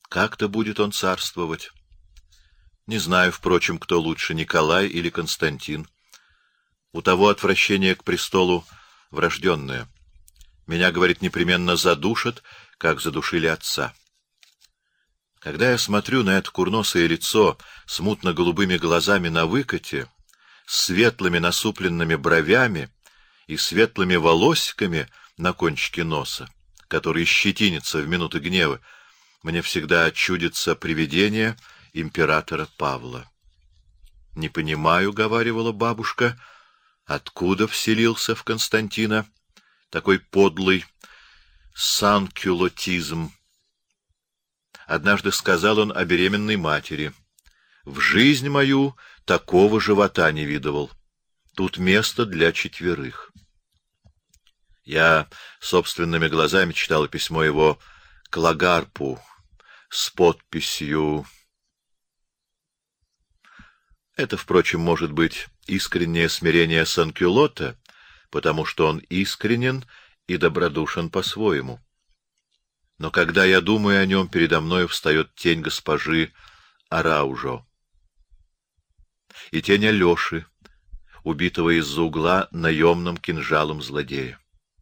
Как-то будет он царствовать. Не знаю, впрочем, кто лучше, Николай или Константин. У того отвращение к престолу врожденное. Меня, говорит, непременно задушат, как задушили отца. Когда я смотрю на это курносое лицо с мутно-голубыми глазами на выкате, с светлыми насупленными бровями и светлыми волосиками на кончике носа, который щетинится в минуты гнева, мне всегда чудится привидение императора Павла. «Не понимаю, — говаривала бабушка, — откуда вселился в Константина такой подлый санкюлотизм. Однажды сказал он о беременной матери: в жизнь мою такого живота не видывал. Тут место для 4. Я собственными глазами читал письмо его к Лагарпу с подписью. Это, впрочем, может быть искреннее смирение Санкюлота, потому что он искренен и добродушен по-своему. Но когда я думаю о нем, передо мною встает тень госпожи Араужо и тень Алеши, убитого из-за угла наемным кинжалом злодея.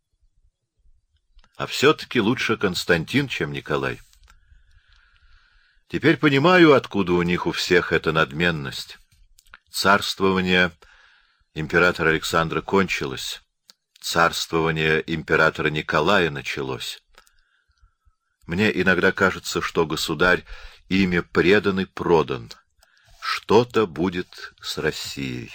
А все-таки лучше Константин, чем Николай. Теперь понимаю, откуда у них у всех эта надменность. Царствование императора Александра кончилось, царствование императора Николая началось. Мне иногда кажется, что государь ими предан и продан. Что-то будет с Россией.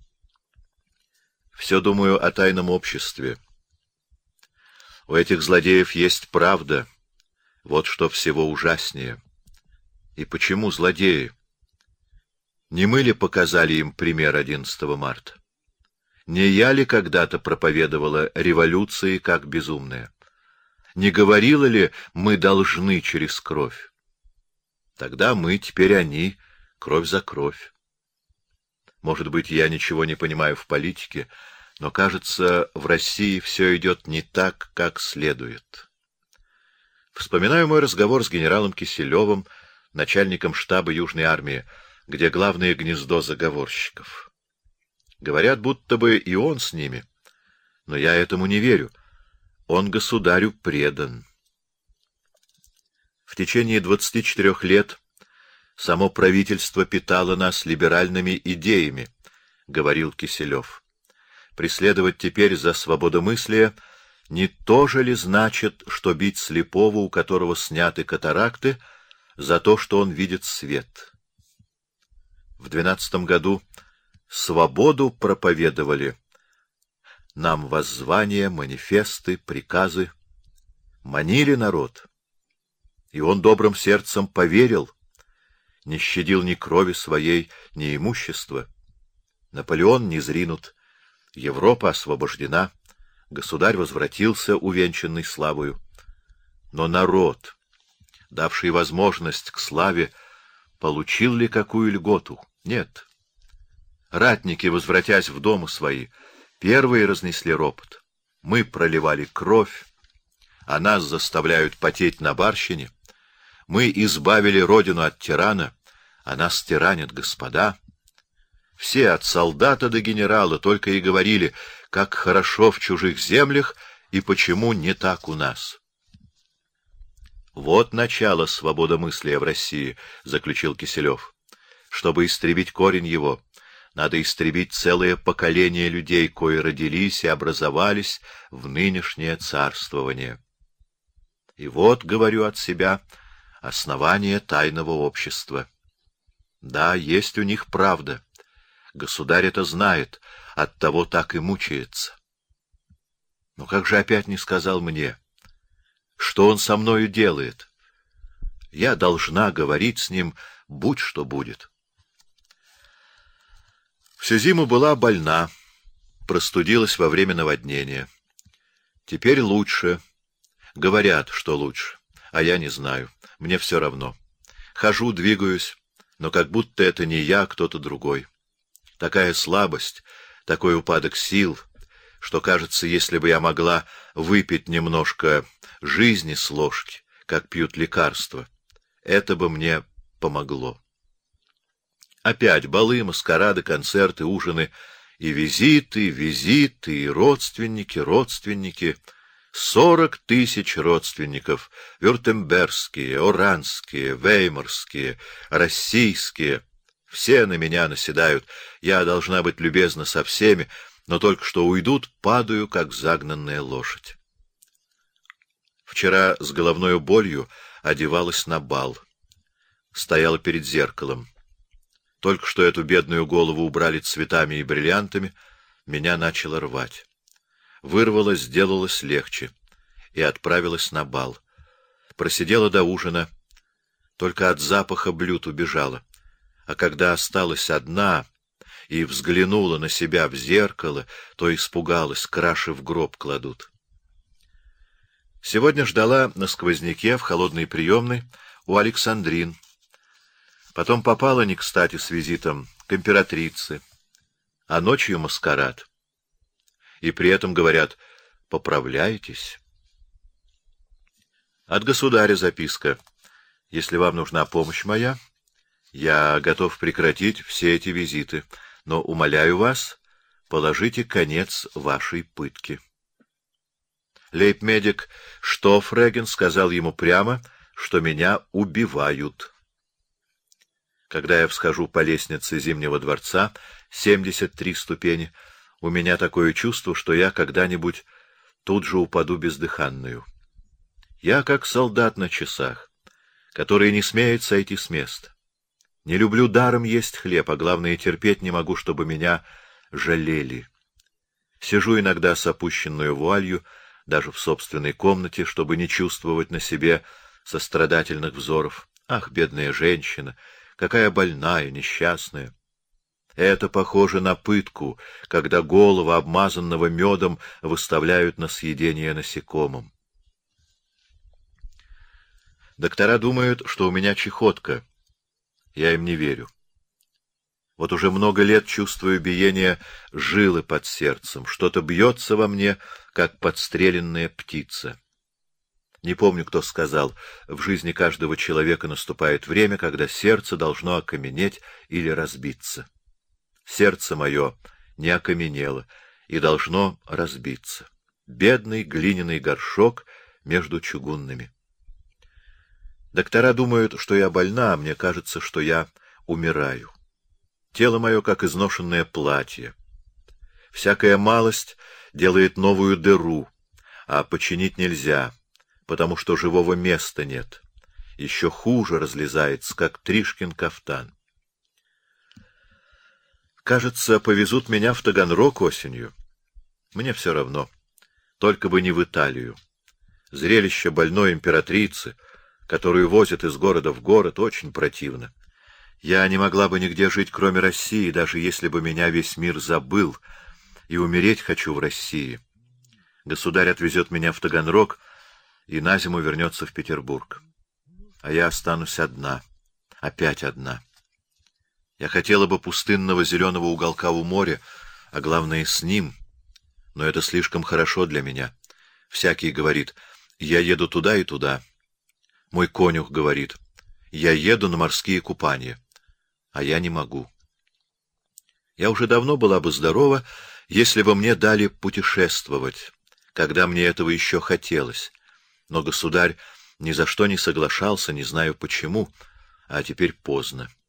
Все думаю о тайном обществе. У этих злодеев есть правда. Вот что всего ужаснее. И почему злодеи? Не мы ли показали им пример 11 марта? Не я ли когда-то проповедовала революции как безумная? Не говорила ли мы должны через кровь? Тогда мы, теперь они, кровь за кровь. Может быть, я ничего не понимаю в политике, но, кажется, в России все идет не так, как следует. Вспоминаю мой разговор с генералом Киселевым, начальником штаба Южной армии, где главное гнездо заговорщиков. Говорят, будто бы и он с ними, но я этому не верю. Он государю предан. В течение 24 лет само правительство питало нас либеральными идеями, говорил Киселев. Преследовать теперь за свободомыслие не то же ли значит, что бить слепого, у которого сняты катаракты, за то, что он видит свет? В 12 году свободу проповедовали. Нам воззвания, манифесты, приказы. Манили народ. И он добрым сердцем поверил, не щадил ни крови своей, ни имущества. Наполеон низринут, Европа освобождена, государь возвратился, увенчанный славою. Но народ, давший возможность к славе, получил ли какую льготу? Нет. Ратники, возвратясь в дома свои, первые разнесли ропот. Мы проливали кровь, а нас заставляют потеть на барщине. Мы избавили родину от тирана, а нас тиранят господа. Все, от солдата до генерала, только и говорили, как хорошо в чужих землях и почему не так у нас. Вот начало свободомыслия в России, заключил Киселев. Чтобы истребить корень его, надо истребить целое поколение людей, кои родились и образовались в нынешнее царствование. И вот, говорю от себя, основание тайного общества. Да, есть у них правда. Государь это знает, оттого так и мучается. Но как же опять не сказал мне? Что он со мною делает? Я должна говорить с ним, будь что будет. Всю зиму была больна, простудилась во время наводнения. Теперь лучше. Говорят, что лучше, а я не знаю. Мне все равно. Хожу, двигаюсь, но как будто это не я, а кто-то другой. Такая слабость, такой упадок сил, что, кажется, если бы я могла выпить немножко жизни с ложки, как пьют лекарства, Это бы мне помогло. Опять балы, маскарады, концерты, ужины и визиты, и родственники. 40 тысяч родственников, вюртембергские, оранские, веймарские, российские. Все на меня наседают. Я должна быть любезна со всеми, но только что уйдут, падаю, как загнанная лошадь. Вчера с головною болью одевалась на бал. Стояла перед зеркалом. Только что эту бедную голову убрали цветами и бриллиантами, меня начало рвать. Вырвалось, сделалось легче, и отправилась на бал. Просидела до ужина, только от запаха блюд убежала. А когда осталась одна и взглянула на себя в зеркало, то испугалась, краши в гроб кладут. Сегодня ждала на сквозняке в холодной приемной у Александрин. Потом попала не кстати с визитом к императрице, а ночью маскарад. И при этом говорят: поправляйтесь. От государя записка: если вам нужна помощь моя, я готов прекратить все эти визиты, но умоляю вас, положите конец вашей пытке. Лейб-медик Штофреген сказал ему прямо, что меня убивают. Когда я всхожу по лестнице Зимнего дворца, 73 ступени, у меня такое чувство, что я когда-нибудь тут же упаду бездыханную. Я как солдат на часах, который не смеет сойти с места. Не люблю даром есть хлеб, а главное, терпеть не могу, чтобы меня жалели. Сижу иногда с опущенную вуалью, даже в собственной комнате, чтобы не чувствовать на себе сострадательных взоров. Ах, бедная женщина, какая больная, несчастная! Это похоже на пытку, когда голову, обмазанного медом, выставляют на съедение насекомым. Доктора думают, что у меня чехотка. Я им не верю. Вот уже много лет чувствую биение жилы под сердцем. Что-то бьется во мне, как подстреленная птица. Не помню, кто сказал, в жизни каждого человека наступает время, когда сердце должно окаменеть или разбиться. Сердце мое не окаменело и должно разбиться. Бедный глиняный горшок между чугунными. Доктора думают, что я больна, а мне кажется, что я умираю. Тело мое, как изношенное платье. Всякая малость делает новую дыру, а починить нельзя, потому что живого места нет. Еще хуже разлезается, как Тришкин кафтан. Кажется, повезут меня в Таганрог осенью. Мне все равно. Только бы не в Италию. Зрелище больной императрицы, которую возят из города в город, очень противно. Я не могла бы нигде жить, кроме России, даже если бы меня весь мир забыл, и умереть хочу в России. Государь отвезет меня в Таганрог и на зиму вернется в Петербург. А я останусь одна, опять одна. Я хотела бы пустынного зеленого уголка у моря, а главное с ним, но это слишком хорошо для меня. Всякий говорит: я еду туда и туда. Мой конюх говорит: я еду на морские купания, а я не могу. Я уже давно была бы здорова, если бы мне дали путешествовать, когда мне этого еще хотелось. Но государь ни за что не соглашался, не знаю почему, а теперь поздно.